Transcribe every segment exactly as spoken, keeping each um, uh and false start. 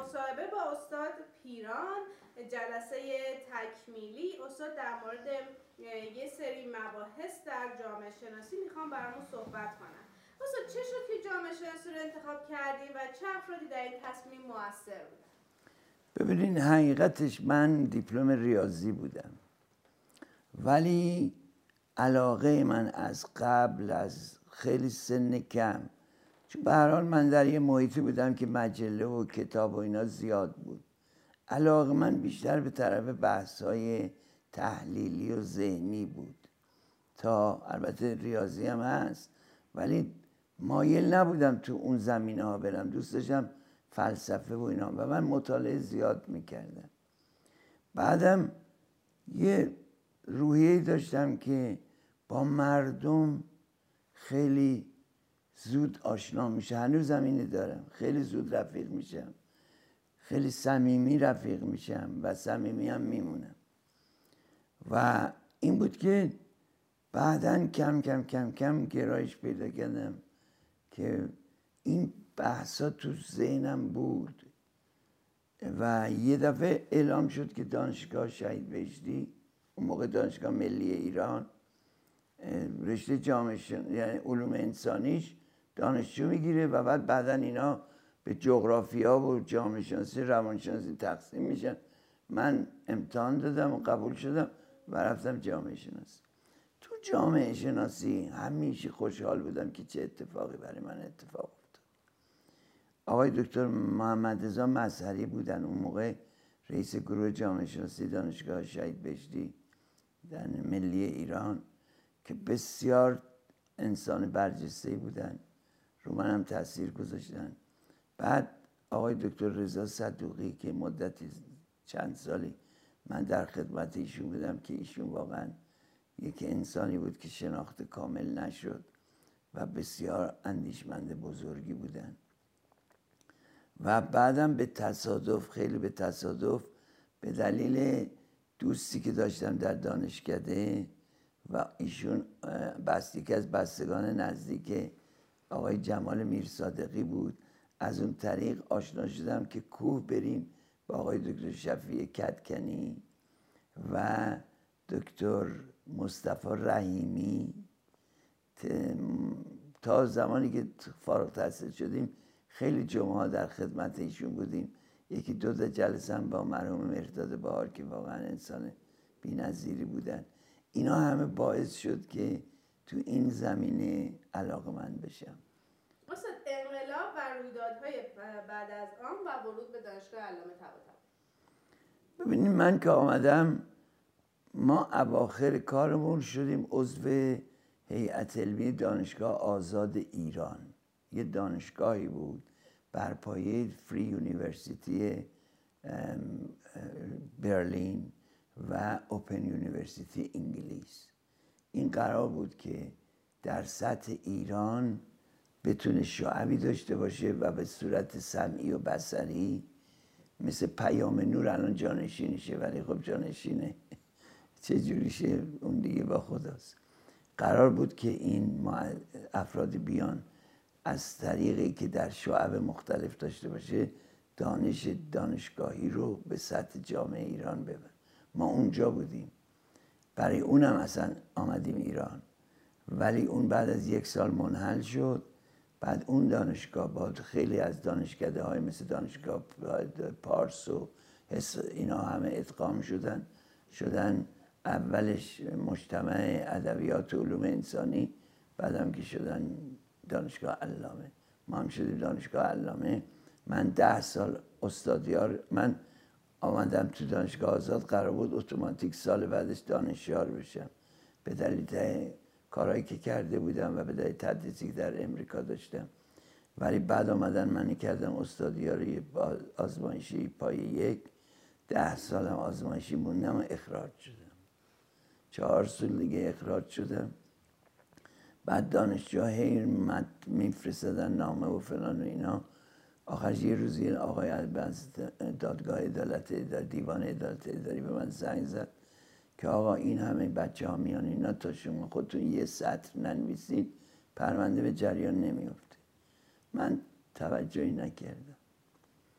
مصاحبه با استاد پیران، جلسه تکمیلی. استاد در مورد یه سری مباحث در جامعه شناسی میخوام برامون صحبت کنم. استاد چه شد که جامعه شناسی رو انتخاب کردین و چه افرادی در این تصمیم مؤثر بودن؟ ببینین حقیقتش من دیپلم ریاضی بودم، ولی علاقه من از قبل، از خیلی سن کم، چون به هر حال من در یه محیطی بودم که مجله و کتاب و اینا زیاد بود، علاقه من بیشتر به طرف بحث‌های تحلیلی و ذهنی بود. تا البته ریاضی هم هست، ولی مایل نبودم تو اون زمینه ها برم. دوست داشتم فلسفه و اینا و من مطالعه زیاد میکردم. بعدم یه روحیه داشتم که با مردم خیلی زود آشنا میشه. هنوز زمینه دارم، خیلی زود رفیق میشم، خیلی صمیمی رفیق میشم و صمیمی هم میمونم. و این بود که بعدن کم کم کم کم گرایش پیدا کردم که این بحثا تو ذهنم بود و یه دفعه اعلام شد که دانشگاه شهید بهشتی، اون موقع دانشگاه ملی ایران، رشته جامعه شناسی یعنی علوم انسانیش دانشجو میگیره و بعد بعدن اینا به جغرافیا و جامعه شناسی روانشناسی تقسیم میشن. من امتحان دادم و قبول شدم و رفتم جامعه شناسی. تو جامعه شناسی همیشه خوشحال بودم که چه اتفاقی برای من اتفاق افتاد. آقای دکتر محمد رضا مظهری بودن اون موقع رئیس گروه جامعه شناسی دانشگاه شهید بهشتی در ملی ایران، که بسیار انسان برجسته‌ای بودن، رو من هم تأثیر گذاشتن. بعد آقای دکتر رضا صدوقی که مدتی چند سالی من در خدمت ایشون بودم، که ایشون واقعا یک انسانی بود که شناخت کامل نشد و بسیار اندیشمند بزرگی بودن. و بعدم به تصادف، خیلی به تصادف، به دلیل دوستی که داشتم در دانشکده و ایشون بستی که از بستگان نزدیک آقای جمال میرصادقی بود، از اون طریق آشنا شدم که کوه بریم با آقای دکتر شفیع کدکنی و دکتر مصطفی رحیمی. تا زمانی که فارغ التحصیل شدیم خیلی جمعه ها در خدمت ایشون بودیم. یکی دو تا جلسه هم با مرحوم مهرداد بهار که واقعا انسان بی‌نظیری بودن. اینا همه باعث شد که تو این زمینه علاقه‌مند بشم. استاد انقلاب و رویدادهای بعد از آن و ورود به دانشگاه علامه طباطبایی. ببینید من که آمدم، ما اواخر کارمون شدیم عضو هیئت علمی دانشگاه آزاد ایران. یه دانشگاهی بود بر پایه فری یونیورسیتی برلین و اوپن یونیورسیتی انگلیس. این قرار بود که در سطح ایران بتونه شعبی داشته باشه و به صورت سمعی و بصری، مثل پیام نور الان جانشینشه، ولی خب جانشینه چه جوریشه اون دیگه با خداست. قرار بود که این افراد بیان از طریقی که در شعب مختلف داشته باشه دانش دانشگاهی رو به سطح جامعه ایران ببرن. ما اونجا بودیم، برای اونم اصلا آمدیم ایران، ولی اون بعد از یک سال منحل شد. بعد اون دانشگاه با خیلی از دانشکده های مثل دانشگاه پارس و اینا همه ادغام شدن شدن اولش مجتمع ادبیات و علوم انسانی، بعدم که شدن دانشگاه علامه. ما هم شدیم دانشگاه علامه. من ده سال استادیار، من آمدم تو دانشگاه آزاد، قرار بود اتوماتیک سال بعدش دانشیار بشم به دلیل کارهایی که کرده بودم و به دلیل تدریسی که در امریکا داشتم. ولی بعد آمدن من کردم استادیاری آزمایشی پایه یک، ده سالم آزمایشی موندم و اخراج شدم. چهار سال دیگه اخراج شدم. بعد دانشجوها هی میفرستادن نامه و فلان و اینا. آخرش یه روزی آقای از دادگاه عدالت اداری، دیوان عدالت اداری به من زنگ زد که آقا این همه بچه ها میان اینا، تا شما خودتون یه سطر ننویسید پرونده به جریان نمیفته. من توجهی نکردم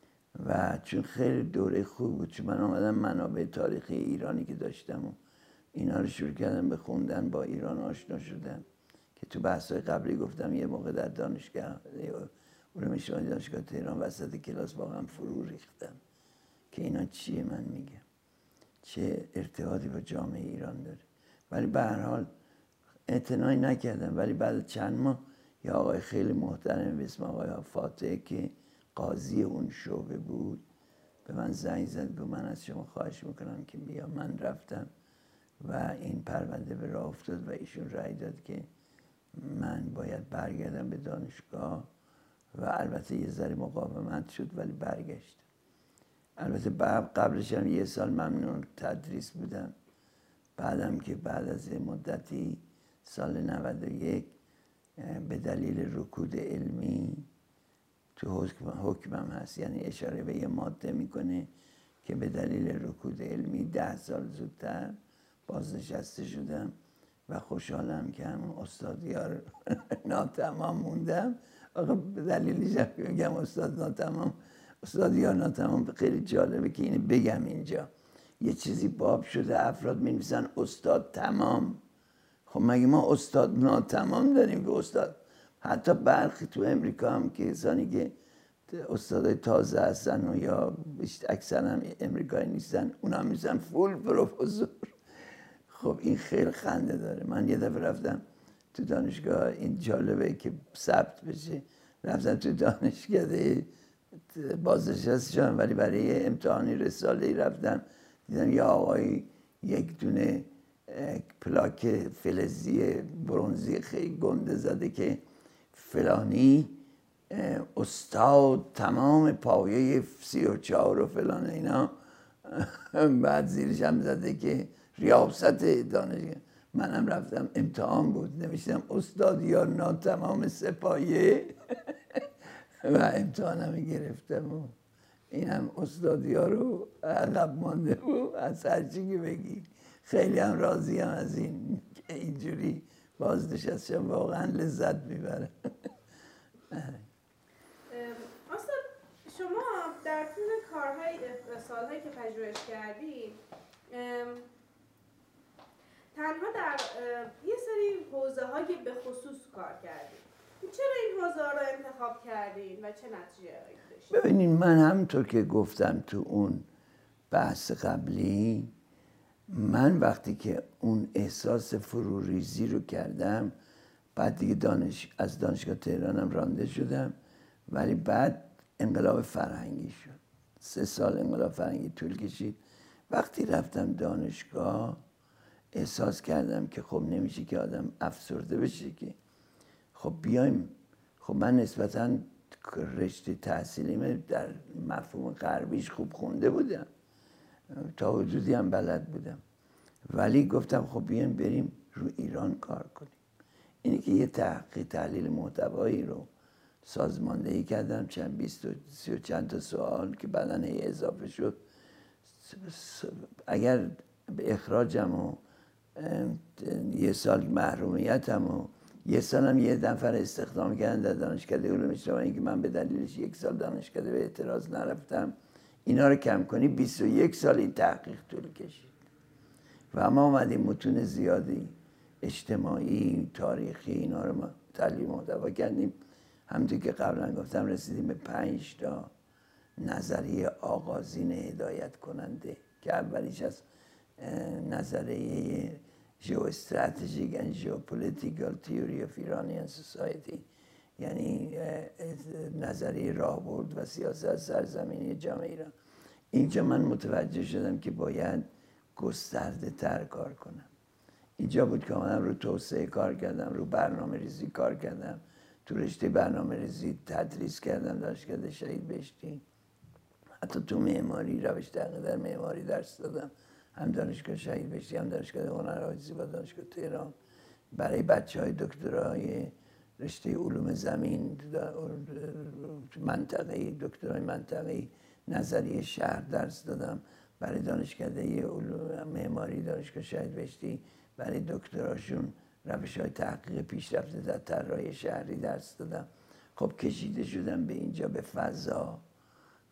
و چون خیلی دوره خوب بود، چون من آمدم منابع تاریخی ایرانی که داشتم و اینا رو شروع کردم به خوندن، با ایران آشنا شدم که تو بحث‌های قبلی گفتم یه موقع در دانشگاه علوم اجتماعی دانشگاه تهران وسط کلاس واقعا فرو ریختم که اینا چیه من میگم، چه ارتباطی با جامعه ایران داره. ولی به هر حال اعتنایی نکردم. ولی بعد چند ماه یه آقای خیلی محترم به اسم آقای فاتح که قاضی اون شعبه بود به من زنگ زد، گفت من از شما خواهش میکنم که بیا. من رفتم و این پرونده به راه افتاد و ایشون رأی داد که من باید برگردم به دانشگاه و البته یه ذره مقاومت شد ولی برگشت. البته قبلش هم یه سال ممنون تدریس بودم. بعدم که بعد از مدتی سال نود و یک به دلیل رکود علمی تو حکم حکمم هست، یعنی اشاره به یه ماده میکنه که به دلیل رکود علمی ده سال زودتر بازنشسته شدم و خوشحالم که همون استادیار ناتمام موندم. آقا به دلیلش هم که میگم استاد ناتمام، استادیار ناتمام خیلی جالبه که اینو بگم اینجا. یه چیزی باب شده افراد می‌نویسن استاد تمام. خب مگه ما استاد ناتمام داریم که استاد؟ حتی برخی تو امریکا هم که کسانی که استادای تازه هستن و یا اکثر هم امریکایی نیستن اونا میشن فول پروفسور. خب این خیلی خنده داره. من یه دفعه رفتم تو دانشگاه، این جالبه که ثبت بشه، رفتم تو دانشگاه بازنشسته شدم ولی برای امتحانی رساله‌ای رفتم، دیدم یه آقای یک دونه پلاک فلزی برنزی خیلی گنده زده که فلانی استاد تمام پایه سی و چهار و فلان اینا. بعد زیرش هم زده که ریاست دانشگاه. منم رفتم امتحان بود نوشتم استادیار ناتمام سپایه و امتحانم گرفتم و اینم استادیار رو عقب مانده بود از هرچی که بگی. خیلی هم راضی هم از این که اینجوری بازنشستم، واقعا لذت میبرم. استاد شما در طول کارهای سالهایی که پژوهش کردید تنها در یه سری حوزه هایی به خصوص کار کردید، چرا این حوزه ها رو انتخاب کردین و چه نتیجه داشتید؟ ببینید من همونطور که گفتم تو اون بحث قبلی، من وقتی که اون احساس فروریزی رو کردم بعد دیگه دانش از دانشگاه تهرانم رانده شدم، ولی بعد انقلاب فرهنگی شد. سه سال انقلاب فرهنگی طول کشید. وقتی رفتم دانشگاه احساس کردم که خب نمیشه که آدم افسرده بشه که خب بیایم. خب من نسبتاً رشته تحصیلیم در مفهوم غربیش خوب خونده بودم، تا حدودی هم بلد بودم، ولی گفتم خب بیایم بریم رو ایران کار کنیم. اینی که یه تحقیق تحلیل محتوایی رو سازماندهی کردم، چند بیست و سی و چند تا سوال که بعداً هی اضافه شد. اگر به اخراجم و یه سال محرومیتم و یه سالم یه نفر استخدام کردن در دانشکده علوم اجتماعی که من به دلیلش یک سال دانشکده به اعتراض نرفتم، اینا رو کم کنی بیست و یک سال این تحقیق طول کشید و ما اومدیم متون زیادی اجتماعی تاریخی اینا رو ما تحلیل محتوا کردیم. همونطور که قبلا گفتم رسیدیم به پنج تا نظریه آغازین هدایت کننده که اولیش از نظریه Geostrategic and Geopolitical Theory of Iranian Society، یعنی نظریه راهبرد و سیاست سرزمینی جامعه ایران. اینجا من متوجه شدم که باید گسترده تر کار کنم. اینجا بود که آمدم رو توسعه کار کردم، رو برنامه ریزی کار کردم، تو رشته برنامه ریزی تدریس کردم دانشکده شهید بهشتی، حتی تو معماری روش تحقیق در معماری درس دادم، هم دانشگاه شهید بهشتی هم دانشگاه هنرهای زیبا دانشگاه تهران. برای بچه های دکترای رشته علوم زمین منطقه‌ای، دکترای منطقه‌ای نظریه شهر درس دادم. برای دانشکده علوم معماری دانشگاه شهید بهشتی برای دکتراشون روش های تحقیق پیشرفته در طراحی شهری درس دادم. خب کشیده شدم به اینجا، به فضا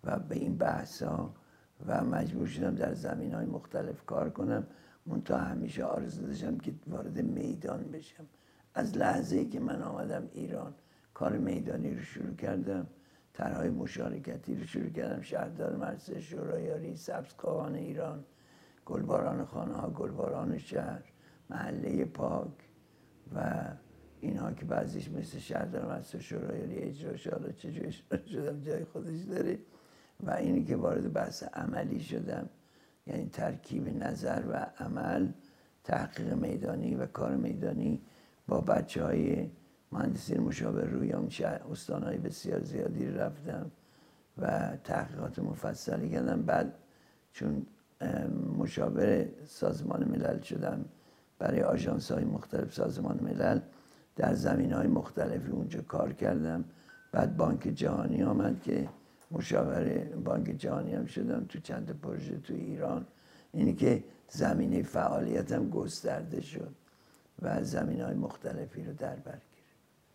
و به این بحث ها و مجبور شدم در زمین های مختلف کار کنم. منتها همیشه آرزو داشتم که وارد میدان بشم. از لحظه ای که من آمدم ایران کار میدانی رو شروع کردم، طرحهای مشارکتی رو شروع کردم. شهردار مرز شورایاری، سبزکاوان ایران، گلباران خانه ها، گلباران شهر، محله پاک و اینها که بعضیش مثل شهردار مرز شورایاری اجرا شد. حالا چجور اجرا شدم جای خودش داره. و اینی که وارد بحث عملی شدم، یعنی ترکیب نظر و عمل، تحقیق میدانی و کار میدانی با بچه های مهندسین مشاور رویان استانهای بسیار زیادی رفتم و تحقیقات مفصلی کردم. بعد چون مشاور سازمان ملل شدم برای آژانس های مختلف سازمان ملل، در زمین های مختلفی اونجا کار کردم. بعد بانک جهانی آمد که مشاور بانک جهانی هم شدم تو چند پروژه تو ایران. اینی که زمینه فعالیتم گسترده شد و زمین های مختلفی رو در بر گرفت.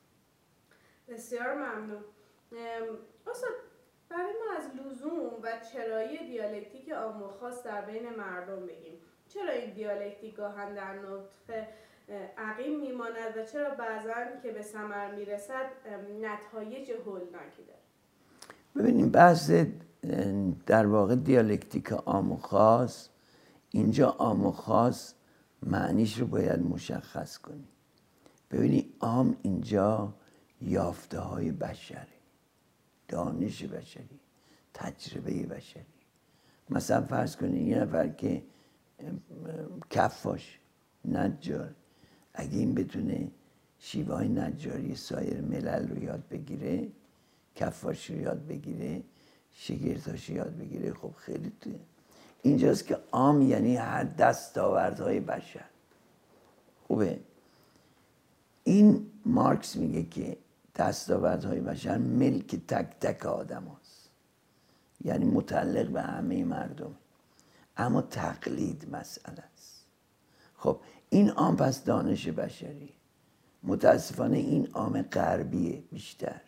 بسیار ممنون. استاد، برای ما از لزوم و چرایی دیالکتیک عام و خاص در بین مردم بگیم. چرا این دیالکتیک گاهن در نطق عقیم میماند و چرا بعضا که به ثمر میرسد نتایج هولناکی داره؟ ببینیم بحث در واقع دیالکتیک عام و خاص، اینجا عام و خاص معنیش رو باید مشخص کنیم. ببینید عام اینجا یافته های بشری، دانش بشری، تجربه بشری. مثلا فرض کنید یه نفر که کفاش، نجار، اگه این بتونه شیوه های نجاری سایر ملل رو یاد بگیره، کفاش رو یاد بگیره، شگرتاش رو یاد بگیره، خب خیلی توی اینجاست که عام یعنی هر دستاوردهای بشر. خوبه؟ این مارکس میگه که دستاوردهای بشر ملک تک تک آدم هست، یعنی متعلق به همه مردم، اما تقلید مسئله است. خب این عام پس دانش بشری. متاسفانه این عام غربیه بیشتر،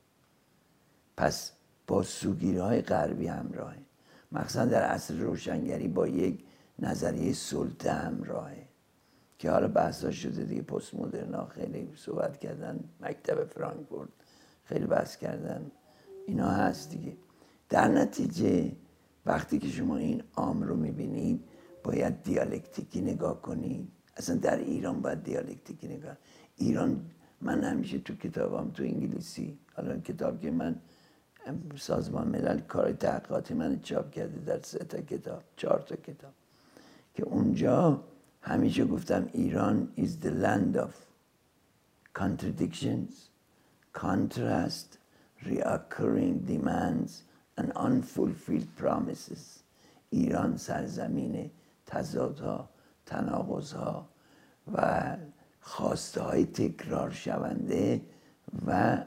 پس با سوگیری‌های غربی همراهه. مخصوصا در عصر روشنگری با یک نظریه سلطه همراهه که حالا بحثا شده دیگه. پست مدرنا خیلی صحبت کردن، مکتب فرانکفورت خیلی بحث کردن، اینا هست دیگه. در نتیجه وقتی که شما این عام رو میبینید باید دیالکتیکی نگاه کنید. اصلا در ایران باید دیالکتیکی نگاه. ایران، من همیشه تو کتابام تو انگلیسی، حالا کتاب که من سازمان ملل کار تحقیقاتی من چاپ کرده در سه تا کتاب، چهار تا کتاب، که اونجا همیشه گفتم ایران is the land of contradictions, contrast, reoccurring demands and unfulfilled promises. ایران سرزمین تضادها، تناقضها و خواسته های تکرار شونده و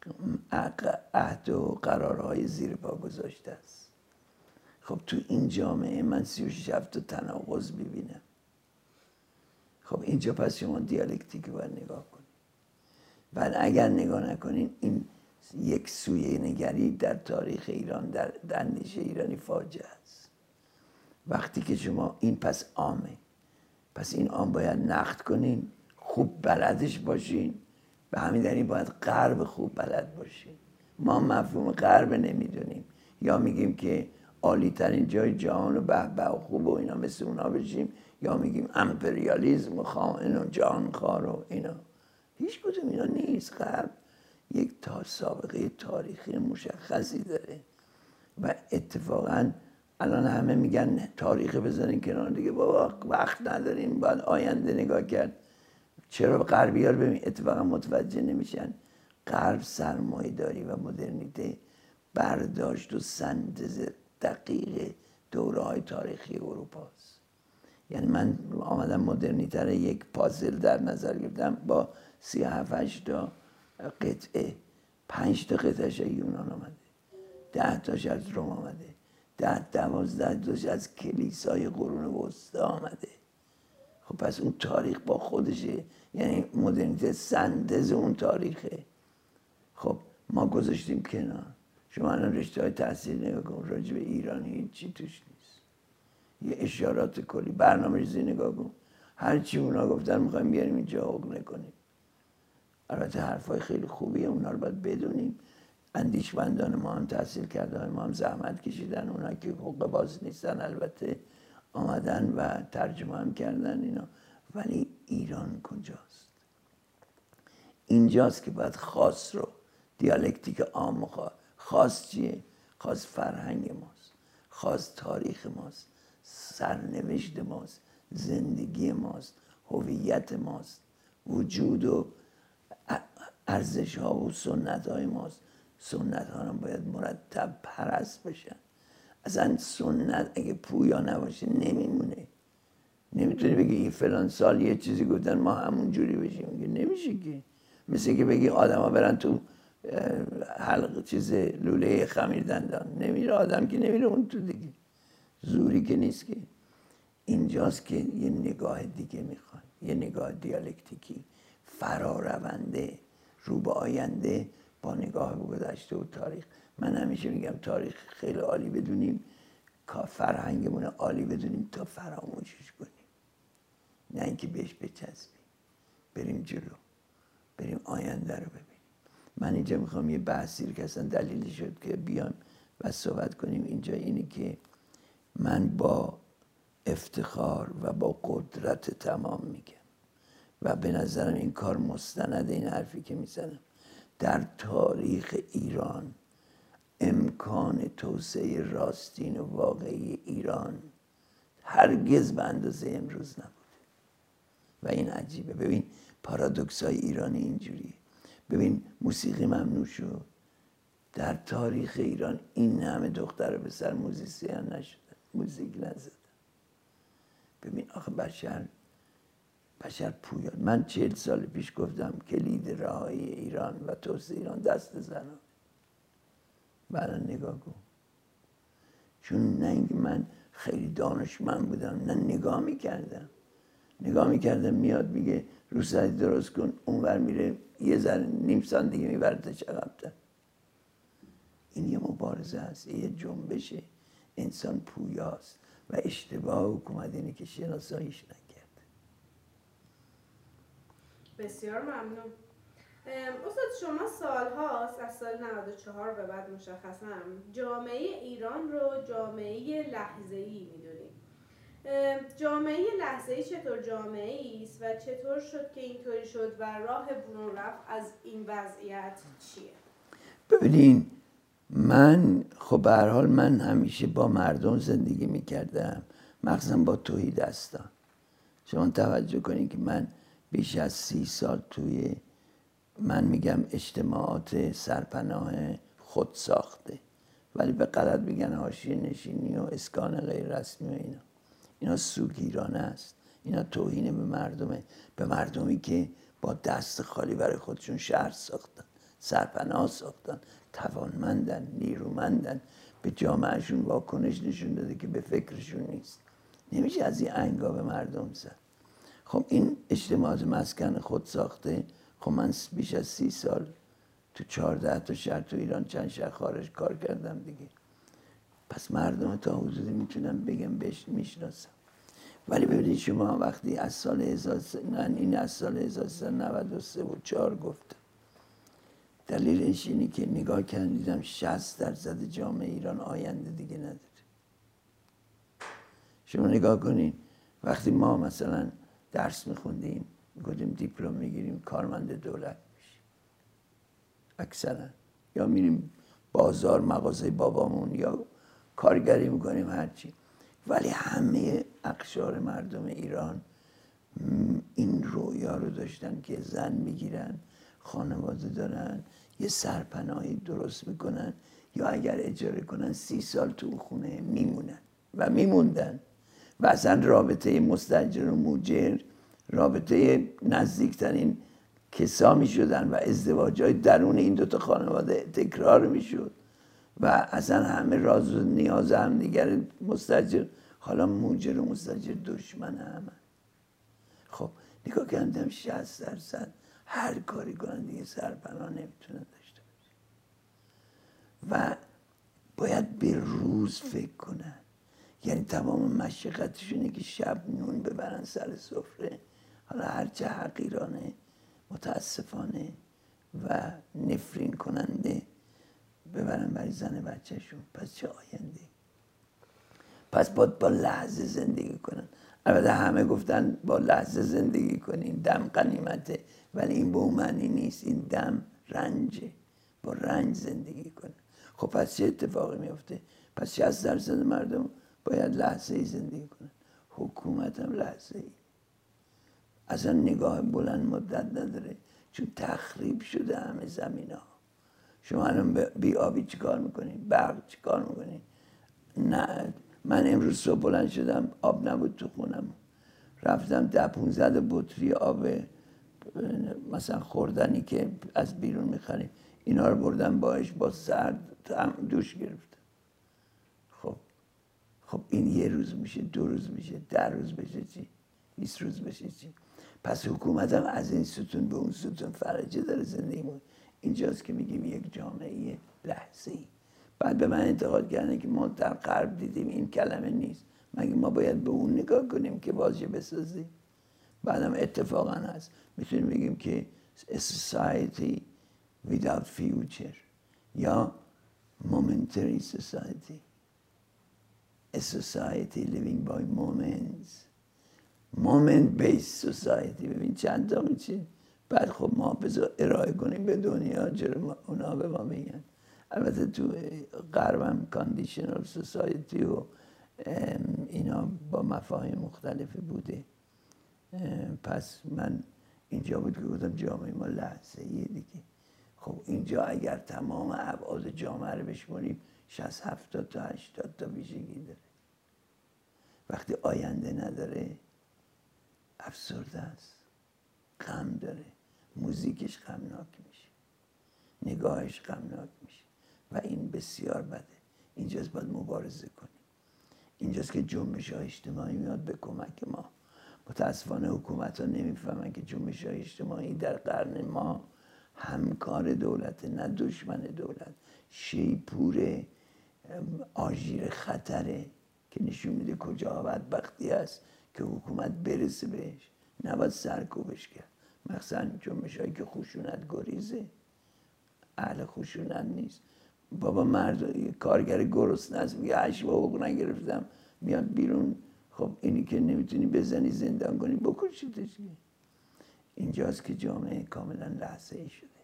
عهد و قرارهای زیر پا گذاشته است. خب تو این جامعه من سی و شش هفته تناقض ببینم. خب اینجا پس شما دیالکتیک باید نگاه کنید. بعد اگر نگاه نکنین این یک سویه نگری در تاریخ ایران، در اندیشه ایرانی فاجعه است. وقتی که شما این پس عامه، پس این عام باید نقد کنین، خوب بلدش باشین. به همین دلیل باید غرب خوب بلد باشین. ما مفهوم غرب نمیدونیم، یا میگیم که عالی ترین جای جهان و به به و خوب و اینا مثل اونا بشیم، یا میگیم امپریالیسم و خائن و جهانخوار و اینا. هیچ کدوم اینا نیست. غرب یک تا سابقه تاریخی مشخصی داره و اتفاقا الان همه میگن تاریخ بذارین کنار دیگه، بابا وقت نداریم، باید آینده نگاه کرد. چرا غربی ها رو ببین اتفاقا متوجه نمیشن؟ غرب سرمایه داری و مدرنیته برداشت و سنتز دقیق دوره های تاریخی اروپا است. یعنی من آمدم مدرنیته رو یک پازل در نظر گرفتم با سی هفت هشت تا قطعه. پنج تا قطعش یونان آمده، ده تاش از روم آمده، ده دوازده تاش از کلیسای قرون وسطا آمده. خب پس اون تاریخ با خودشه، یعنی مدرنیته سندز اون تاریخه. خب ما گذاشتیم کنار. شما الان رشته های تحصیل نگاه کن راجع به ایران هیچی توش نیست، یه اشارات کلی. برنامه ریزی نگاه کن، هر چی اونا گفتن میخوایم بیاریم اینجا حقوق نکنیم. البته حرفای خیلی خوبیه، اونا رو باید بدونیم. اندیشمندان ما هم تحصیل کرده ما هم زحمت کشیدن، اونا که حقوق باز نیستن البته آمدن و ترجمه هم کردن اینا. ولی ایران کجاست؟ اینجاست که باید خاص رو، دیالکتیک عام خواست. خاص چیه؟ خاص فرهنگ ماست، خاص تاریخ ماست، سرنوشت ماست، زندگی ماست، هویت ماست، وجود و ارزش ها و سنت های ماست. سنت ها هم باید مرتب پرست بشن. اصلا سنت اگه پویا نباشه نمیمونه. نمیتونی بگی این فلان سال یه چیزی گفتن ما همون جوری بشیم، میگه نمیشه که. مثل که بگی آدم ها برن تو حلق چیز لوله خمیر دندان، نمیره آدم که نمیره اون تو دیگه، زوری که نیست که. اینجاست که یه نگاه دیگه میخواد، یه نگاه دیالکتیکی فرارونده رو به آینده با نگاه به گذشته و تاریخ. من همیشه میگم تاریخ خیلی عالی بدونیم، فرهنگمون عالی بدونیم تا فراموشش کنیم، نه اینکه بهش بچسبیم. بریم جلو، بریم آینده رو ببینیم. من اینجا میخوام یه بحثی رو که اصلا دلیلی شد که بیام و صحبت کنیم اینجا اینه که من با افتخار و با قدرت تمام میگم و به نظرم این کار مستند این حرفی که میزنم. در تاریخ ایران امکان توسعه راستین و واقعی ایران هرگز به اندازه امروز نبوده و این عجیبه. ببین پارادوکس های ایرانی اینجوریه. ببین موسیقی ممنوع شد، در تاریخ ایران این همه دختر و پسر موزیسین نشدن، موزیک نزدن. ببین آخه بشر بشر پویان. من چهل سال پیش گفتم کلید رهایی ایران و توسعه ایران دست زنان. بعدا نگاه کن، چون نه اینکه من خیلی دانشمند بودم، نه نگاه میکردم نگاه میکردم میاد میگه روسری درست کن، اونور میره یه ذره نیم سان دیگه میبردش عقب‌تر. این یه مبارزه هست، یه جنبشه. انسان پویاست و اشتباه حکومت اینه که شناساییش نکرد. بسیار ممنون. استاد شما سالهاست، از سال نود و چهار به بعد مشخصا، جامعه ایران رو جامعه لحظه‌ای میدونید. جامعه لحظه‌ای چطور جامعه است و چطور شد که اینطوری شد و راه برون رفت از این وضعیت چیه؟ ببینین من خب به هر حال من همیشه با مردم زندگی میکردم، مخصوصا با توحیدستان. شما توجه کنید که من بیش از سی سال توی من میگم اجتماعات سرپناه خود ساخته، ولی به غلط میگن حاشیه نشینی و اسکان غیر رسمی و اینا. اینا سوگیرانه است، اینا توهین به مردمه، به مردمی که با دست خالی برای خودشون شهر ساختن، سرپناه ساختن، توانمندن، نیرومندن، به جامعهشون واکنش نشون داده که به فکرشون نیست. نمیشه از این انگا به مردم زد. خب این اجتماعات مسکن خود ساخته، خب من بیش از سی سال تو چهارده تا شهر تو ایران چند شهر خارج کار کردم دیگه. پس مردم تا حدودی میتونم بگم بهش میشناسم. ولی ببینید شما وقتی از سال هزار من این از سال هزار و سیصد و نود و سه و چهار گفتم، دلیلش اینه که نگاه کردم دیدم شصت درصد جامعه ایران آینده دیگه نداره. شما نگاه کنین وقتی ما مثلا درس میخوندیم میگفتیم دیپلم میگیریم کارمند دولت میشیم اکثرا، یا میریم بازار مغازه بابامون یا کارگری میکنیم هرچی. ولی همه اقشار مردم ایران این رویا رو داشتن که زن میگیرن، خانواده دارن، یه سرپناهی درست میکنن، یا اگر اجاره کنن سی سال تو خونه میمونن و میموندن. و اصلا رابطه مستاجر و موجر رابطه نزدیکترین کسا میشدن و ازدواجهای درون این دوتا خانواده تکرار میشد و اصلا همه راز و نیاز هم دیگر مستاجر. حالا موجر و مستاجر دشمن همه. خب نگاه کردم شصت درصد هر کاری کنن دیگه سرپناه نمیتونن داشته باشه. و باید به روز فکر کنن. یعنی تمام مشقتشونه که شب نون ببرن سر سفره، حالا هرچه حقیرانه، متاسفانه و نفرین کننده، ببرن برای زن بچهشون. پس چه آینده؟ پس باید با لحظه زندگی کنن. البته همه گفتن با لحظه زندگی کنین، دم غنیمته، ولی این به اون معنی نیست. این دم رنجه، با رنج زندگی کنن. خب پس چه اتفاقی میفته؟ پس شصت درصد مردم باید لحظه ای زندگی کنن. حکومت هم لحظه ای، اصلا نگاه بلند مدت نداره، چون تخریب شده همه زمین ها. شما الان بی آبی چی کار میکنین؟ برق چی کار میکنین؟ نه، من امروز صبح بلند شدم آب نبود تو خونم، رفتم ده پونزده بطری آب مثلا خوردنی که از بیرون میخریم، اینا رو بردم باش با سرد دوش گرفتم. خب خب این یه روز میشه، دو روز میشه، ده روز بشه چی؟ بیست روز بشه چی؟ پس حکومت هم از این ستون به اون ستون فرجه داره زندگی مون. اینجاست که میگیم یک جامعه لحظه‌ای. بعد به من انتقاد کردن که ما در غرب دیدیم این کلمه نیست. مگه ما باید به اون نگاه کنیم که واژه بسازیم؟ بعدم اتفاقا هست، میتونیم بگیم که a society without future یا momentary society, a society living by moments, moment based society. ببین چند تا میشه. بعد خب ما بذار ارائه کنیم به دنیا، چرا اونا به ما میگن؟ البته تو غربم کاندیشنال سوسایتی و اینا با مفاهیم مختلفی بوده. پس من اینجا بود که گفتم جامعه ما لحظه یه دیگه. خب اینجا اگر تمام ابعاد جامعه رو بشماریم شصت هفتاد تا هشتاد تا ویژگی داره. وقتی آینده نداره افسرده است، غم داره، موزیکش غمناک میشه، نگاهش غمناک میشه و این بسیار بده. اینجاست باید مبارزه کنیم. اینجاست که جنبش های اجتماعی میاد به کمک ما. متاسفانه حکومت ها نمیفهمن که جنبش های اجتماعی در قرن ما همکار دولت، نه دشمن دولت. شیپور آژیر خطره که نشون میده کجا بدبختی است که حکومت برسه بهش. نباید سرکوبش کرد. مثلا جنبش هایی که خشونت گریزه، اهل خشونت نیست. بابا مرد کارگر گرسنه است میگه هشت حقوق نگرفتم، میاد بیرون. خب اینی که نمیتونی بزنی زندان کنی بکشیدش. اینجاست که جامعه کاملا لحظه ای شده.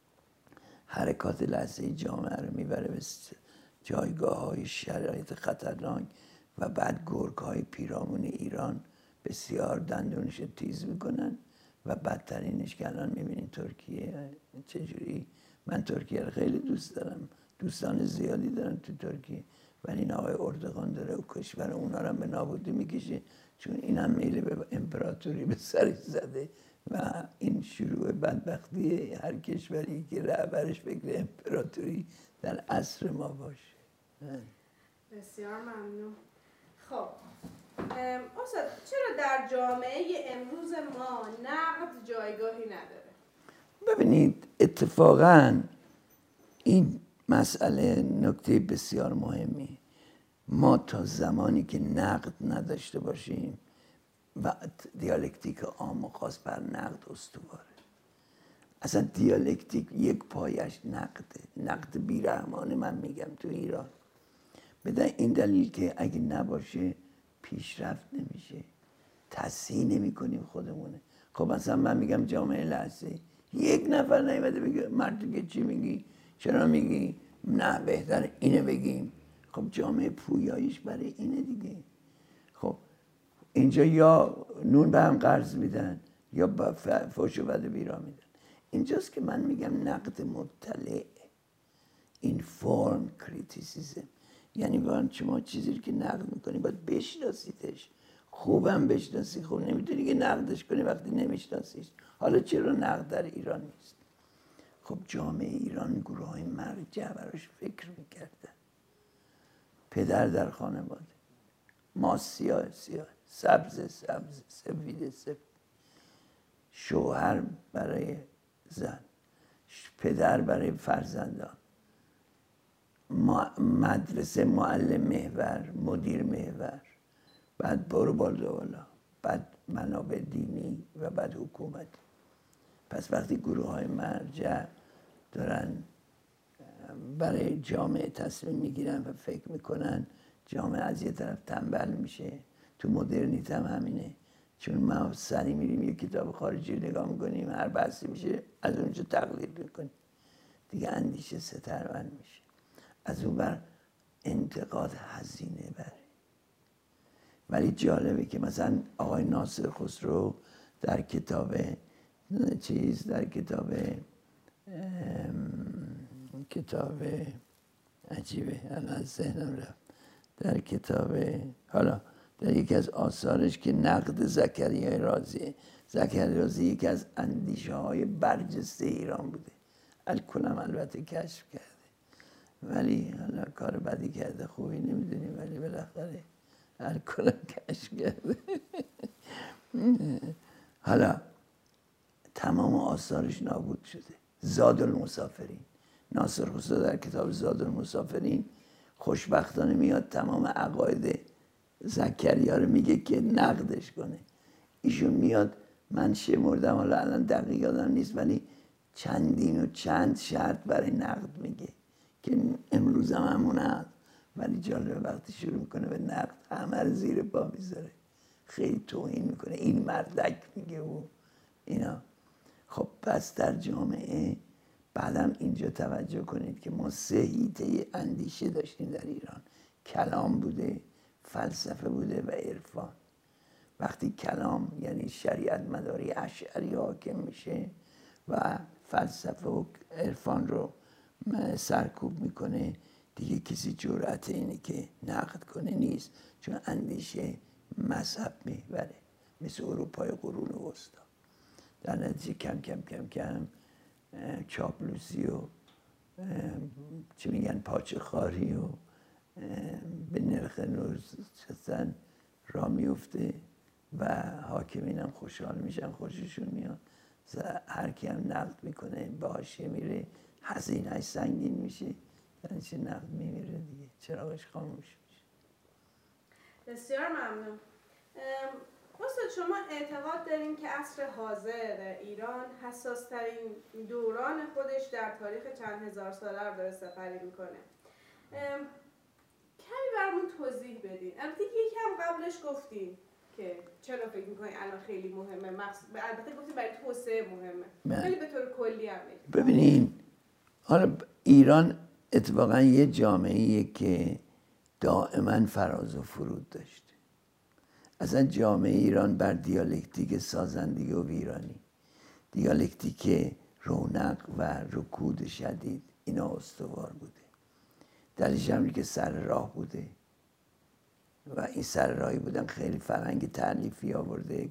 حرکات لحظه ای جامعه رو میبره به جایگاه های شرایط خطرناک و بعد گرگ های پیرامون ایران بسیار دندونش تیز میکنن و بدترینش که الان میبینین ترکیه چجوری. من ترکیه رو خیلی دوست دارم، دوستان زیادی دارم تو ترکیه، ولی این آقای اردوغان داره و کشور اونا رو به نابودی میکشه، چون این هم میل به امپراتوری به سرش زده و این شروع بدبختی هر کشوری که رهبرش فکر امپراتوری در عصر ما باشه. بسیار ممنون. خب استاد، چرا در جامعه امروز ما نقد جایگاهی نداره؟ ببینید اتفاقاً این مسئله نکته بسیار مهمی. ما تا زمانی که نقد نداشته باشیم و دیالکتیک عام و خاص بر نقد استواره. اصلا دیالکتیک یک پایش نقده، نقد بیرحمانه من میگم تو ایران. به این دلیل که اگه نباشه پیشرفت نمیشه، تصحیح نمی کنیم خودمونه. خب مثلا من میگم جامعه لحظه، یک نفر نیومده بگه مرد که چی میگی؟ چرا میگی؟ نه بهتر اینه بگیم. خب جامعه پویاییش برای اینه دیگه. خب اینجا یا نون به هم قرض میدن یا فوش و بد بیرا میدن. اینجاست که من میگم نقد مطلع، اینفورم کریتیسیزم. یعنی واقعا شما چیزی که نقد میکنی باید بشناسیدش، خوبم بشناسی. خوب نمیتونی که نقدش کنی وقتی نمیشناسیش. حالا چرا نقد در ایران نیست؟ خب جامعه ایران گروه های مرجع براش فکر میکردن. پدر در خانواده، ما سیاه سیاه، سبز سبز، سفید سفید، شوهر برای زن، پدر برای فرزندان، مدرسه معلم محور، مدیر محور، بعد برو بالا بالا، بعد منابع دینی و بعد حکومت. پس وقتی گروه های مرجع دارن برای جامعه تصمیم میگیرن و فکر میکنن، جامعه از یه طرف تنبل میشه. تو مدرنیته هم همینه، چون ما سری میریم یه کتاب خارجی نگاه میکنیم، هر بحثی میشه از اونجا تقلید میکنیم، دیگه اندیشه سترون میشه. از اون بر انتقاد هزینه بره. ولی جالبه که مثلا آقای ناصر خسرو در کتاب چیز در کتاب کتاب عجیبه الان ذهنم رفت، در کتاب حالا در یکی از آثارش که نقد زکریا رازی، زکریا رازی یکی از اندیشه های برجسته ایران بوده، الکلم البته کشف کرده، ولی حالا کار بدی کرده، خوبی نمیدونیم، ولی بالاخره الکلم کشف کرده. حالا تمام آثارش نابود شده. زاد المسافرین، ناصر خسرو در کتاب زاد المسافرین خوشبختانه میاد تمام عقاید زکریا رو میگه که نقدش کنه. ایشون میاد، من شمردم حالا الان دقیق یادم نیست، ولی چندین و چند شرط برای نقد میگه که امروز هم همون هست، ولی جالبه وقتی شروع میکنه به نقد همه رو زیر پا میذاره، خیلی توهین میکنه، این مردک میگه و اینا. خب پس در جامعه بعدم اینجا توجه کنید که ما سه حیطه اندیشه داشتیم در ایران، کلام بوده، فلسفه بوده و عرفان. وقتی کلام یعنی شریعت مداری اشعری حاکم میشه و فلسفه و عرفان رو سرکوب میکنه، دیگه کسی جرأت اینه که نقد کنه نیست، چون اندیشه مذهب محوره، مثل اروپای قرون وسطی. در نتیجه کم کم کم کم چاپلوسی و چی میگن پاچه خاری و به نرخ نوزستن را میفته و حاکمین هم خوشحال میشن، خوششون میاد، هر کی هم نقد میکنه به حاشیه میره، هزینه‌اش سنگین میشه، یعنی چه نقد میمیره دیگه، چراغش خاموش میشه. بسیار ممنون. استاد شما اعتقاد دارین که عصر حاضر ایران حساس ترین دوران خودش در تاریخ چند هزار ساله رو داره سپری میکنه. کمی برامون توضیح بدین. البته یکم قبلش گفتین که چرا فکر میکنین الان خیلی مهمه، مقصد البته گفتین برای توسعه مهمه، ولی به طور کلی هم میگه. ببینین حالا ایران اتفاقا یه جامعه‌ایه که دائما فراز و فرود داشته. اصلا جامعه ایران بر دیالکتیک سازندگی و ویرانی، دیالکتیک رونق و رکود شدید، اینا استوار بوده. دلیلش هم که سر راه بوده و این سر راهی بودن خیلی فرهنگ تألیفی آورده،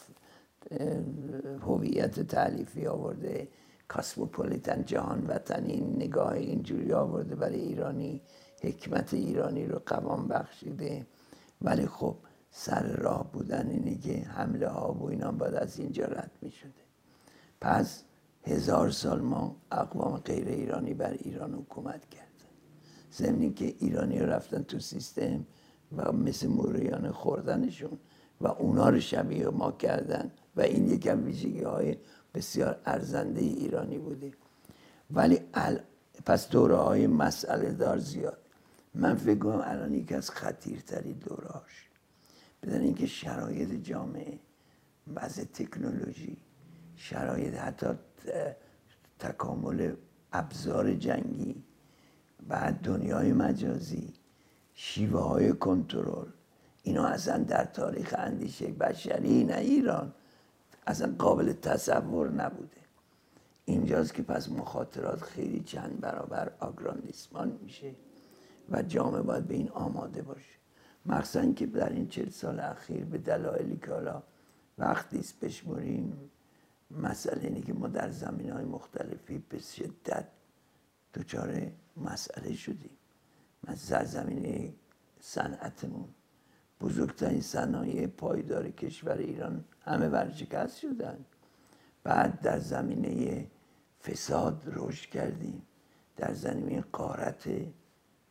هویت تألیفی آورده، کاسموپولیتن جهان وطنی نگاه اینجوری آورده برای ایرانی، حکمت ایرانی رو قوام بخشیده. ولی خب سر راه بودن اینه که حمله ها و اینا باید از اینجا رد می شده. پس هزار سال ما اقوام غیر ایرانی بر ایران حکومت کردن، ضمن که ایرانی رفتن تو سیستم و مثل موریان خوردنشون و اونا رو شبیه ما کردن و این یکم ویژگی های بسیار ارزنده ایرانی بوده. ولی ال... پس دوره های مسئله دار زیاد. من فکر کنم الان یکی از خطیرترین دوره هاش بدن اینکه شرایط جامعه، بعض تکنولوژی، شرایط حتی تکامل ابزار جنگی، بعد دنیای مجازی، شیوه های کنترل، اینا اصلا در تاریخ اندیشه بشری نه ایران اصلا قابل تصور نبوده. اینجاست که پس مخاطرات خیلی چند برابر آگراندیسمان میشه و جامعه باید به این آماده باشه. مخصوصا که در این چهل سال اخیر به دلایلی که حالا وقتی است بشمریم، مسئله اینه که ما در زمینه‌های مختلفی به شدت دچار مسئله شدیم. مثلا در زمینه صنعتمون، بزرگترین صنایع پایدار کشور ایران همه ورشکست شدن. بعد در زمینه فساد رشد کردیم، در زمینه غارت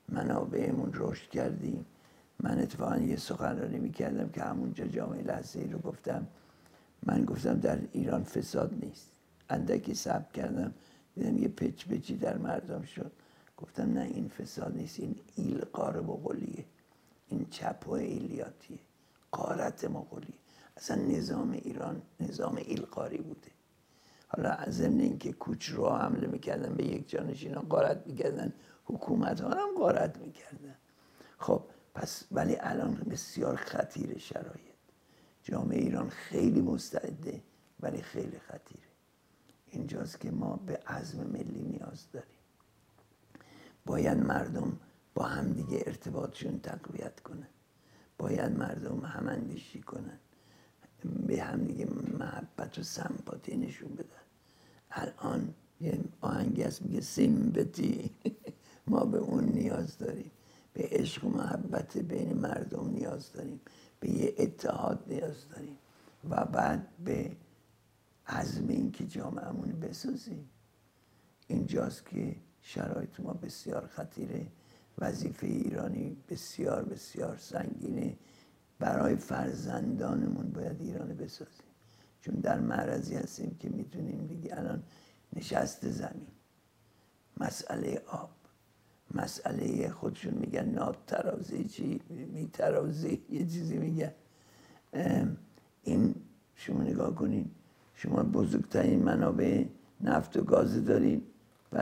منابعمون رشد کردیم. من اتفاقا یه سخنرانی میکردم که همونجا جامعه لحظه ای رو گفتم. من گفتم در ایران فساد نیست. اندکی صبر کردم دیدم یه پچ پچی در مردم شد. گفتم نه این فساد نیست، این ایل قاره مغولیه، این چپ و ایلیاتیه، قارت مغولی. اصلا نظام ایران نظام ایل قاری بوده. حالا از ضمن اینکه کوچرو حمله میکردن به یک جانشینان غارت میکردن، حکومت ها هم غارت میکردن. خب پس ولی الان بسیار خطیر شرایط. جامعه ایران خیلی مستعده ولی خیلی خطیره. اینجاست که ما به عزم ملی نیاز داریم. باید مردم با همدیگه ارتباطشون تقویت کنن. باید مردم هماندیشی کنن، به همدیگه محبت و سمپاتی نشون بدن. الان یه آهنگی هست میگه سیمپاتی ما به اون نیاز داریم، به عشق و محبت بین مردم نیاز داریم، به یه اتحاد نیاز داریم و بعد به عزم این که جامعه‌مون بسازیم. اینجاست که شرایط ما بسیار خطیره. وظیفه ایرانی بسیار بسیار سنگینه. برای فرزندانمون باید ایران بسازیم، چون در معرضی هستیم که میتونیم دیگه الان نشست زمین، مسئله آب، مسئله خودشون میگن نات ترازی، چی می ترازی یه چیزی میگن. این شما نگاه کنین، شما بزرگترین منابع نفت و گاز دارین و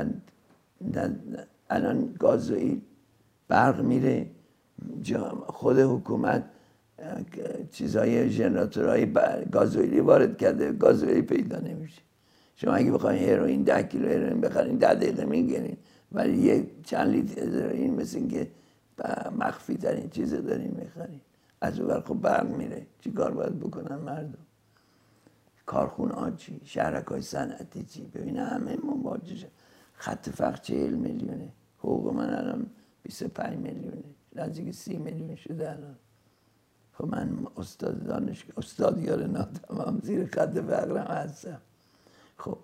الان گازوئیل برق میره، خود حکومت چیزهای ژنراتورهای گازوئیلی وارد کرده، گازوئیل پیدا نمیشه. شما اگه بخواید هروئین ده کیلو هروئین بخرین ده دقیقه میگیرین، ولی یه چند لیتر هروئین مثل این که مخفی ترین چیز دارین میخرین. از اون ور خب برق میره، چی کار باید بکنن مردم؟ کارخونه ها چی؟ شهرک های صنعتی چی؟ ببینه همه مواجه. خط فقر چهل میلیونه، حقوق من الان بیست و پنج میلیونه، نزدیک سی میلیون شده الان. خب من استاد دانشگاه، استادیار ناتمام زیر خط فقرم هستم. خب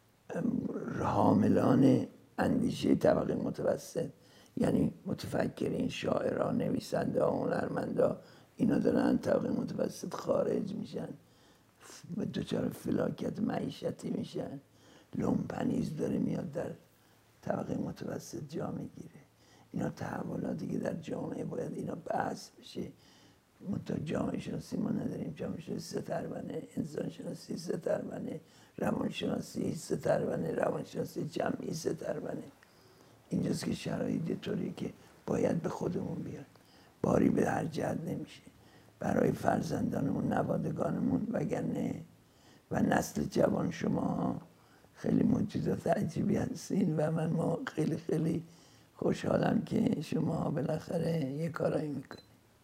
حاملان اندیشه طبقه متوسط، یعنی متفکرین، شاعران، نویسنده ها، هنرمندا، اینا دارن طبقه متوسط خارج میشن، دچار فلاکت معیشتی میشن. لومپنیز داره میاد در طبقه متوسط جا میگیره. اینا تحولاتی که در جامعه باید اینا بحث بشه. منتها جامعه شناسی ما نداریم. جامعه شناسی ستربنه، انسان شناسی ستربنه، روان شناسی ستربنه، روان شناسی جمعی ستربنه. اینجاست که شرایط طوری که باید به خودمون بیاد. باری به هر جهت نمیشه. برای فرزندانمون، نوادگانمون، وگرنه و نسل جوان شما خیلی موجودات عجیبی هستین و من ما خیلی خیلی خوشحالم که شما بالاخره یه کارایی میکنید.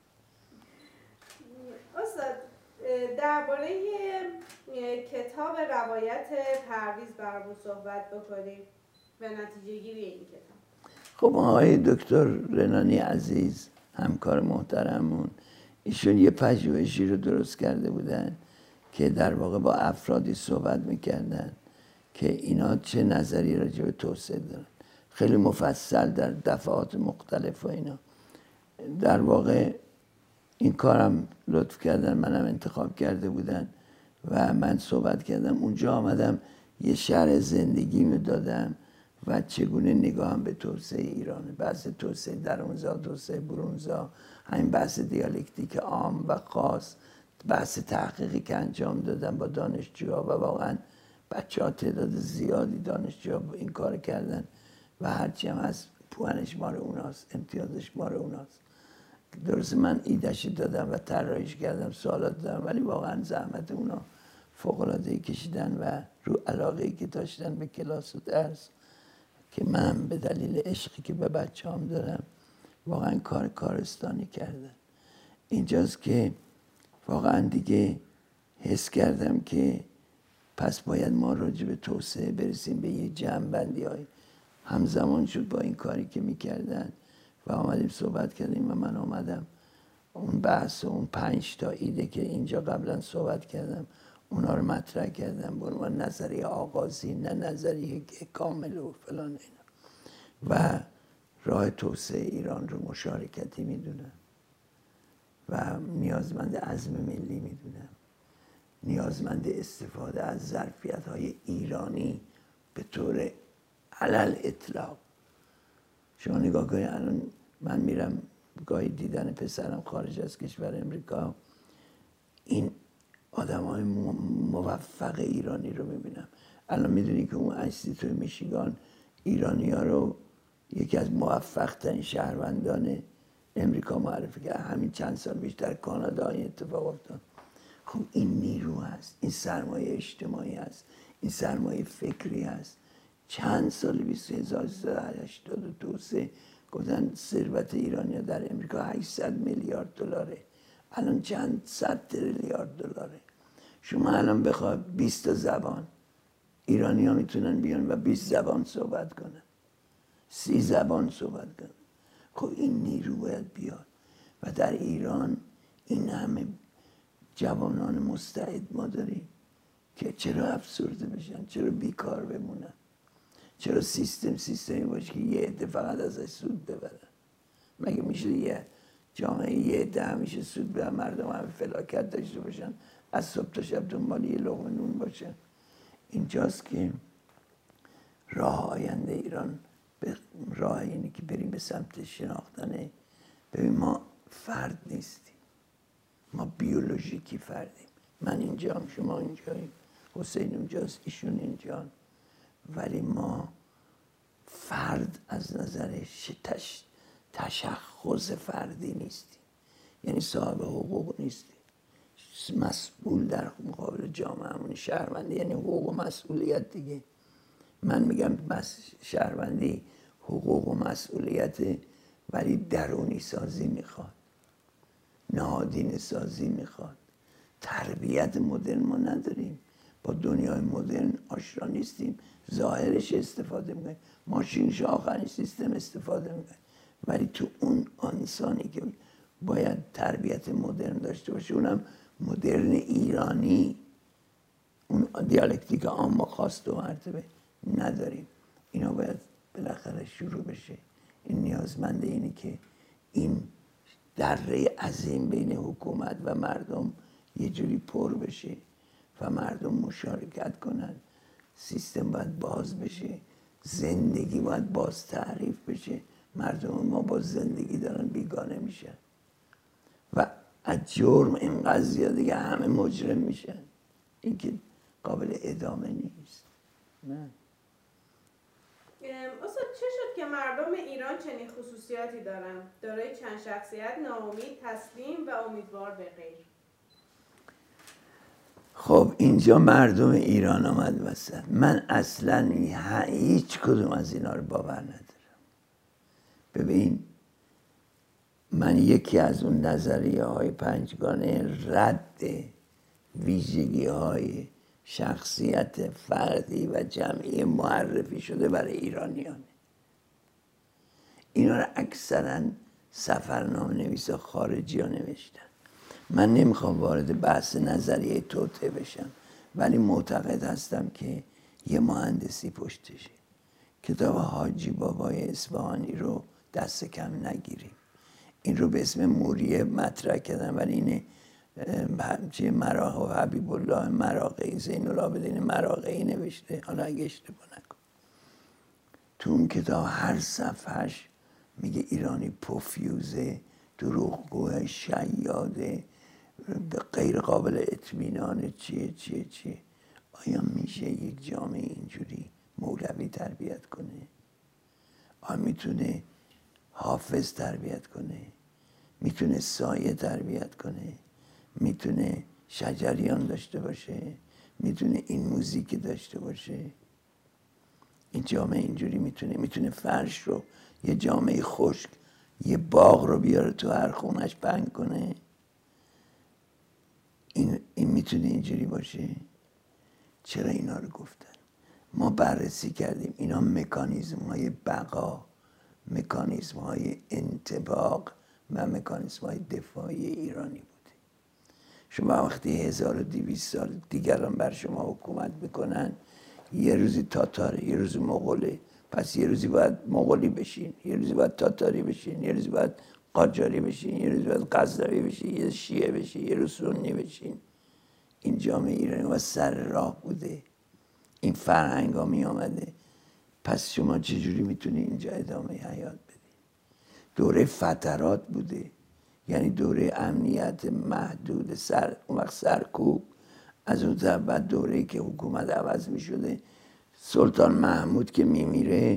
استاد درباره کتاب روایت پرویز برامون صحبت بکنیم و نتیجه گیری این کتاب. خب آقای دکتر رنانی عزیز، همکار محترمون، ایشون یه پژوهشی رو درست کرده بودن که در واقع با افرادی صحبت میکردن که اینا چه نظری راجع به توسعه دارن، خیلی مفصل در دفعات مختلف و اینا. در واقع این کارم لطف کردن، منم انتخاب کرده بودن و من صحبت کردم. اونجا آمدم یه شرح زندگی دادم و چگونه نگاهم به توسعه ایرانه، بحث توسعه درونزا، توسعه برونزا، همین بحث دیالکتیک عام و خاص، بحث تحقیقی که انجام دادم با دانشجوها و واقعا بچه ها تعداد زیادی دانشجوها این کار کردن و هرچی هم هست پوانش مال اوناست، امتیازش مال اوناست. درست من ایده‌اش دادم و طراحیش کردم، سوالات دادم، ولی واقعا زحمت اونا فوق‌العاده‌ای کشیدن و رو علاقه‌ای که داشتن به کلاس و درس که من به دلیل عشقی که به بچه هم دارم واقعا کار کارستانی کردن. اینجاست که واقعا دیگه حس کردم که پس باید ما راجع به توسعه برسیم به یه جمع‌بندی های همزمان شد با این کاری که میکردن و آمدیم صحبت کردیم و من آمدم اون بحث و اون پنج تا ایده که اینجا قبلا صحبت کردم اونا رو مطرح کردم به عنوان نظریه آغازی، نه نظریه که کامل و فلان اینا. و راه توسعه ایران رو مشارکتی میدونم و نیازمند عزم ملی میدونم، نیازمند استفاده از ظرفیت‌های ایرانی به طور علل اطلاق. شما نگاه کنید الان من میرم گاهی دیدن پسرم خارج از کشور امریکا، این آدم‌های موفق ایرانی رو میبینم. الان میدونی که اون عکسی توی میشیگان ایرانی‌ها رو یکی از موفق ترین شهروندان امریکا معرفی کرد. همین چند سال پیش در کانادا این اتفاق افتاد. خب این نیرو هست، این سرمایه اجتماعی هست، این سرمایه فکری هست. چند سال بیست هزار و سیصد و هشتاد و دو سه گفتن ثروت ایرانیا در امریکا هشتصد میلیارد دلاره، الان چند صد تریلیارد دلاره. شما الان بخوای بیست تا زبان ایرانی ها میتونن بیان و بیست زبان صحبت کنن، سی زبان صحبت کنن. خب این نیرو باید بیاد و در ایران این همه جوانان مستعد ما داریم که چرا افسرده بشن، چرا بیکار بمونن، چرا سیستم سیستمی باشه که یه عده فقط ازش سود ببرن. مگه میشه یه جامعه یه عده همیشه سود ببرن، مردم همه فلاکت داشته باشن، از صبح تا شب دنبال یه لقمه نون باشن؟ اینجاست که راه آینده ایران به راه اینه که بریم به سمت شناختن. ببین ما فرد نیستیم، ما بیولوژیکی فردیم. من اینجام، شما اینجاییم، حسین اونجاست، ایشون اینجان، ولی ما فرد از نظر تش... تشخص فردی نیستیم، یعنی صاحب حقوق نیستیم، مسئول در مقابل جامعهمون. شهروندی یعنی حقوق و مسئولیت دیگه. من میگم بس شهروندی حقوق و مسئولیت، ولی درونی سازی میخواد، نهادینه سازی میخواد. تربیت مدرن ما نداریم، با دنیای مدرن آشنا نیستیم، ظاهرش استفاده میکنیم، ماشینش آخرین سیستم استفاده میکنیم، ولی تو اون انسانی که باید تربیت مدرن داشته باشه، اونم مدرن ایرانی، اون دیالکتیک عام و خاص دو مرتبه نداریم. اینا باید بالاخره شروع بشه. این نیازمنده اینه که این دره عظیم بین حکومت و مردم یه جوری پر بشه و مردم مشارکت کنن. سیستم باید باز بشه، زندگی باید باز تعریف بشه. مردم ما با زندگی دارن بیگانه میشن و از جرم اینقدر زیاده که همه مجرم میشن. این که قابل ادامه نیست. نه. استاد چه شد که مردم ایران چنین خصوصیاتی دارن؟ دارای چند شخصیت، ناامید، تسلیم و امیدوار به غیر. خب اینجا مردم ایران آمد وسط. من اصلا هیچ کدوم از اینا رو باور ندارم. ببین من یکی از اون نظریه های پنجگانه رد ویژگی های شخصیت فردی و جمعی معرفی شده برای ایرانیانه. اینا رو اکثرا سفرنامه نویس خارجی ها نوشتن. من نمیخوام وارد بحث نظریه توطئه بشم، ولی معتقد هستم که یه مهندسی پشتشه. کتاب حاجی بابای اصفهانی رو دست کم نگیریم. این رو به اسم موریه مطرح کردن، ولی اینه همچه مراغ و حبیب الله مراغی، زین العابدین مراغی نوشته، حالا اگه اشتباه نکن. تو اون کتاب هر صفحش میگه ایرانی پفیوزه، دروغگوه، شیاده، غیر قابل اطمینان، چیه چیه چیه. آیا میشه یک جامعه اینجوری مولوی تربیت کنه؟ آیا میتونه حافظ تربیت کنه؟ میتونه سایه تربیت کنه؟ میتونه شجریان داشته باشه؟ میتونه این موزیک داشته باشه؟ این جامعه اینجوری میتونه میتونه فرش رو، یه جامعه خشک، یه باغ رو بیاره تو هر خونش پنگ کنه؟ این, این میتونه اینجوری باشه؟ چرا اینا رو گفتن؟ ما بررسی کردیم اینا مکانیزم های بقا، مکانیزم های انطباق و مکانیزم های دفاعی ایرانی بوده. شما وقتی هزار و دویست سال دیگران بر شما حکومت میکنن، یه روزی تاتاره، یه روزی مغوله، پس یه روزی باید مغولی بشین، یه روزی باید تاتاری بشین، یه روزی باید قاجاری بشین، یه روزی باید غزنوی بشین، یه شیعه بشین، یه روز سنی بشین. این جامعه ایرانی و سر راه بوده، این فرهنگ ها می آمده. پس شما چجوری میتونی اینجا ادامه حیات بدی؟ دوره فترات بوده، یعنی دوره امنیت محدود، سر اون وقت سرکوب. از اون طرف بعد دوره‌ای که حکومت عوض می شده، سلطان محمود که میمیره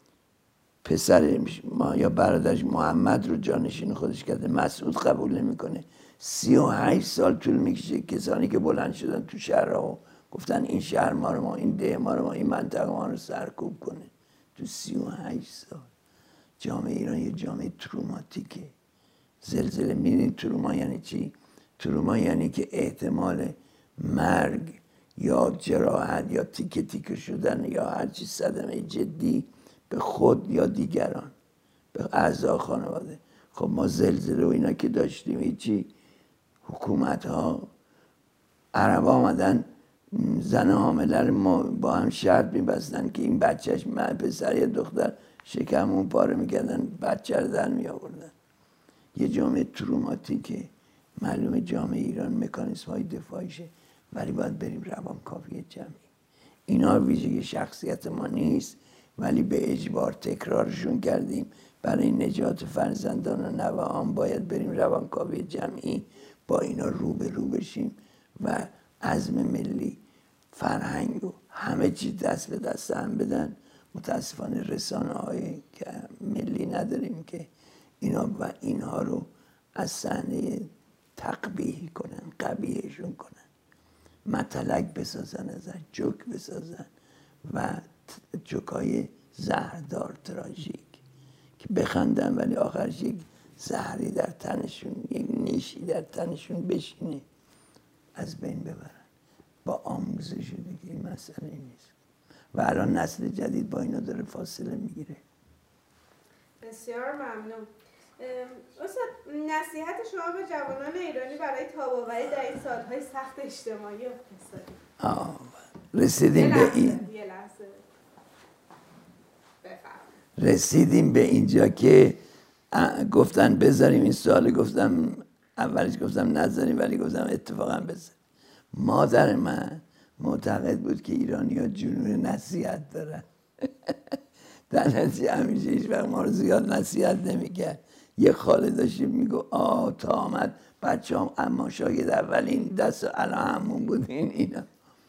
پسر ما یا برادرش محمد رو جانشین خودش کرده، مسعود قبول نمیکنه. سی و هشت سال طول میکشه کسانی که بلند شدن تو شهرها و گفتن این شهر ما رو، ما این ده ما رو، ما این منطقه ما رو سرکوب کنه. تو سی و هشت سال جامعه ایران یه جامعه تروماتیکه. زلزله میدونید تروما یعنی چی؟ تروما یعنی که احتمال مرگ یا جراحت یا تیکه تیکه شدن یا هر چیز صدمه جدی به خود یا دیگران، به اعضا خانواده. خب ما زلزله و اینا که داشتیم هیچی، حکومت ها عرب آمدن زن حامله رو ما با هم شرط میبستن که این بچهش من پسر یا دختر شکمون پاره میکردن، بچه رو در میآوردن. یه جامعه تروماتیکه. معلومه جامعه ایران مکانیسم های دفاعیشه، ولی باید بریم روانکاوی جمعی. اینا ویژگی شخصیت ما نیست، ولی به اجبار تکرارشون کردیم. برای نجات فرزندان و نوه‌هام باید بریم روانکاوی جمعی، با اینا رو به رو بشیم و عزم ملی، فرهنگ و همه چیز دست به دست هم بدن. متاسفانه رسانه های که ملی نداریم که اینا و اینها رو از صحنه تقبیح کنن، قبیحشون کنن، مطلق بسازن، ازش جوک بسازن و جوکای زهردار تراژیک که بخندن ولی آخرش یک زهری در تنشون، یک نیشی در تنشون بشینه، از بین ببرن. با آموزش دیگه این مسئله نیست و الان نسل جدید با اینا داره فاصله میگیره. بسیار ممنون. استاد، نصیحت شما به جوانان ایرانی برای تاب‌آوری در این سالهای سخت اجتماعی و اقتصادی؟ آه رسیدیم به این یه لحظه رسیدیم به اینجا که گفتن بذاریم این سوال، گفتم اولش گفتم نذاریم، ولی گفتم اتفاقا بذاریم. مادر من معتقد بود که ایرانی ها جنون نصیحت دارن. در نتیجه همیشه هیچ وقت ما رو زیاد نصیحت نمیکرد. یه خاله داشتیم میگو آه تا آمد بچه هم اما شاید اولین دست الان همون بودین. اینا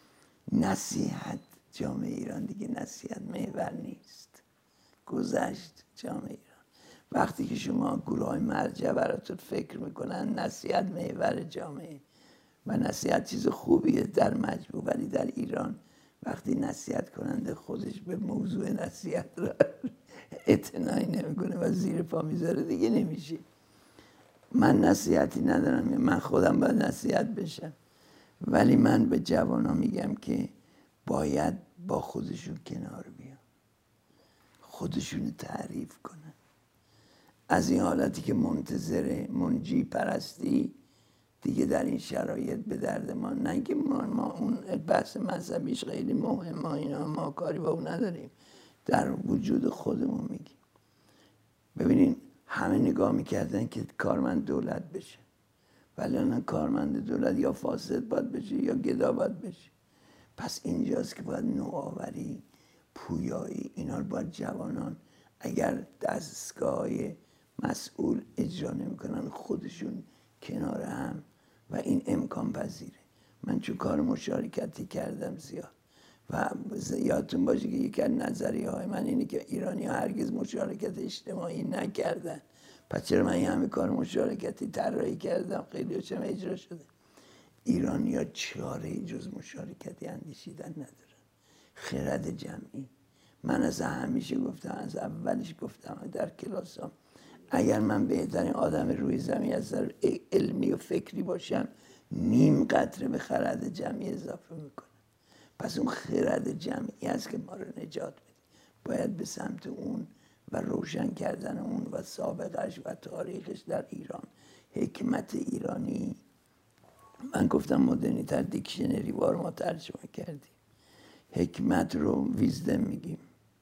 نصیحت، جامعه ایران دیگه نصیحت محور نیست، گذشت جامعه ایران. وقتی که شما گروه های مرجع براتون فکر میکنن نصیحت محور جامعه و نصیحت چیز خوبیه در مجموع، ولی در ایران وقتی نصیحت کننده خودش به موضوع نصیحت را اعتنایی نمیکنه و زیر پا میذاره دیگه نمیشه. من نصیحتی ندارم، من خودم باید نصیحت بشم، ولی من به جوانا میگم که باید با خودشون کنار بیان، خودشون تعریف کنن. از این حالتی که منتظر منجی پرستی دیگه در این شرایط به درد ما نه که ما, ما اون بحث مذهبیش خیلی مهمه، اینا ما کاری با اون نداریم، در وجود خودمون میگیم. ببینین همه نگاه میکردن که کارمند دولت بشه، ولی الان کارمند دولت یا فاسد باید بشه یا گدا باید بشه. پس اینجاست که باید نوآوری، پویایی، اینا رو باید جوانان اگر دستگاه مسئول اجرا نمیکنن خودشون کنار هم، و این امکان پذیره. من چون کار مشارکتی کردم زیاد و یادتون باشه که یکی از نظریه های من اینه که ایرانی ها هرگز مشارکت اجتماعی نکردن. پس چرا من این همه کار مشارکتی طراحی کردم خیلی هاشم اجرا شده؟ ایرانی ها چاره جز مشارکتی اندیشیدن ندارن. خرد جمعی. من از همیشه گفتم، از اولش گفتم در کلاسام، اگر من بهترین آدم روی زمین از نظر علمی و فکری باشم نیم قطره به خرد جمعی اضافه میکنم. پس اون خرد جمعی است که ما رو نجات بده. باید به سمت اون و روشن کردن اون و سابقش و تاریخش در ایران. حکمت ایرانی، من گفتم مدرنی تر دیکشنری وار ما ترجمه کردیم. حکمت رو ویزدم میگیم،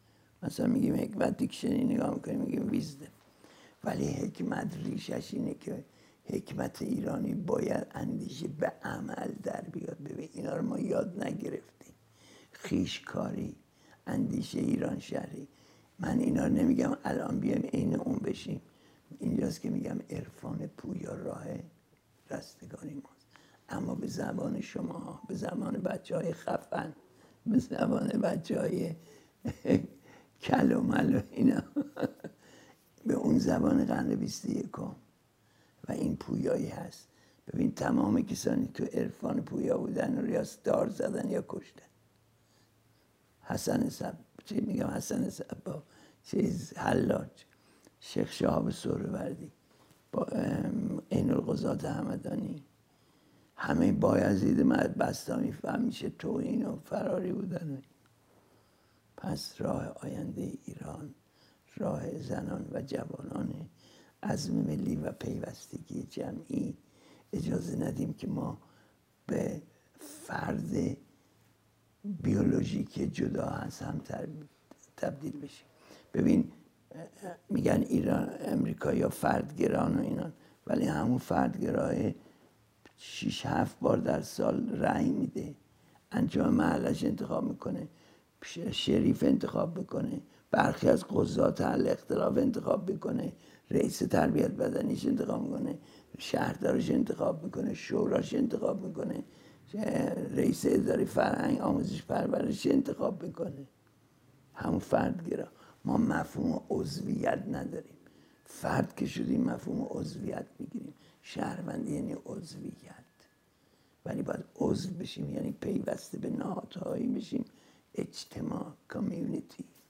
مثلا میگیم حکمت دیکشنری نگاه میکنیم میگیم ویزدم، ولی حکمت ریشش اینه که حکمت ایرانی باید اندیشه به عمل در بیاد. ببین اینا رو ما یاد نگرفتیم، خیشکاری، اندیشه ایران شهری. من اینا رو نمیگم الان بیایم عین اون بشیم، اینجاست که میگم عرفان پویا راه رستگاری ماست، اما به زبان شما، به زبان بچه های خفن، به زبان بچه های کل و مل و اینا، به اون زبان قرن بیست و یکم و این پویایی هست. ببین تمام کسانی تو عرفان پویا بودن رو یا دار زدن یا کشتن. حسن صب چی میگم حسن صبا، چیز حلاج، شیخ شهاب سهروردی، با عین القضات همدانی، همه بایزید بستامی همیشه توهین و فراری بودن. پس راه آینده ایران راه زنان و جوانان عزم ملی و پیوستگی جمعی. اجازه ندیم که ما به فرد بیولوژیک جدا از هم تبدیل بشیم. ببین میگن ایران امریکا یا فردگران و اینان، ولی همون فردگرای شیش هفت بار در سال رأی میده، انجام محلش انتخاب میکنه، شریف انتخاب میکنه، برخی از قضات حل اختلاف انتخاب میکنه، رئیس تربیت بدنیش انتخاب میکنه، شهردارش انتخاب میکنه، شوراش انتخاب میکنه، رئیس اداره فرهنگ آموزش پرورش انتخاب میکنه. همون فردگرا. ما مفهوم عضویت نداریم. فرد که شدیم مفهوم عضویت میگیریم. شهروندی یعنی عضویت، ولی باید عضو بشیم، یعنی پیوسته به نهادهایی بشیم، اجتماع، کامیونیتی.